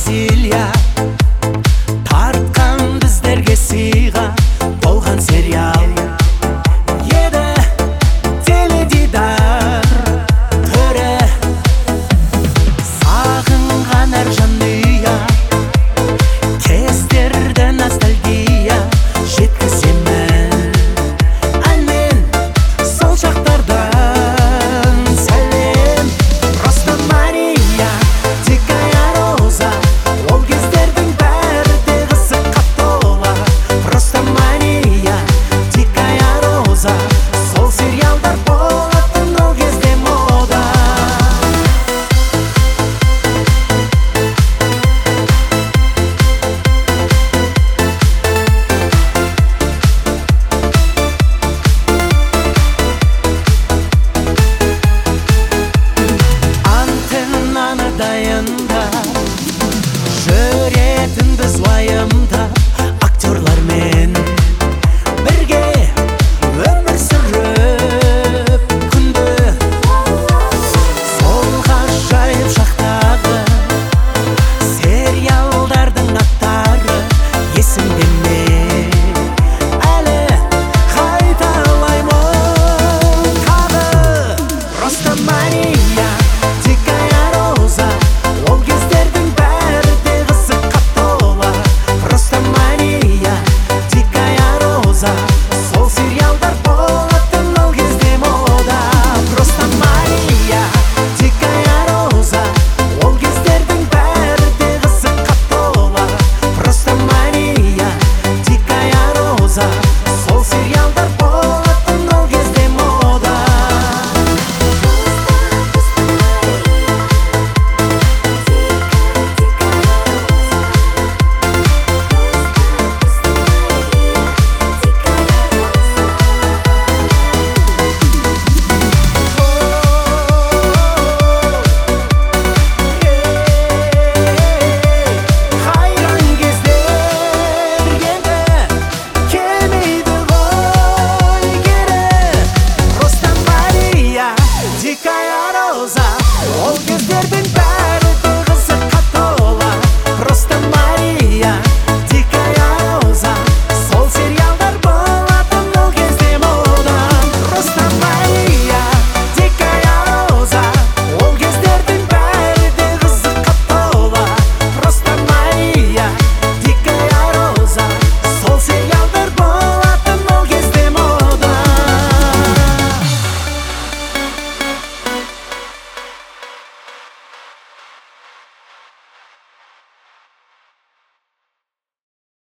Василия тарткан біздерге сыйға болған сериал еді теледидар түрі сағынған әр жанұя кездерді ностальгия жеткіземін әнмен сол шақтардан сәлем. Просто Мария, дикая роза, ол кездердің бәрі де қызыққа тола. Просто Мария, дикая роза, сол сериалдар болатын ол кезде мода. Антеннаны дайындап, жүретін біз уайымдап, актерлармен бірге өмір сүріп күнде. Сол ғажайып шақтағы сериалдардың аттары есімде ме? Әлі қайталаймын тағы. Просто Мария, дикая роза, ол кездердің бәрі де қызыққа тола. Просто Мария, дикая роза, сол сериалдар болатын ол кезде мода. Просто Мария, дикая роза, ол кездердің бәрі де қызыққа тола. Просто Мария, дикая роза, сол сериалдар болатын ол кезде мода. Қайран кездер енді келмейді ғой кері. Просто Мария, дикая роза, ол кездердің бәрі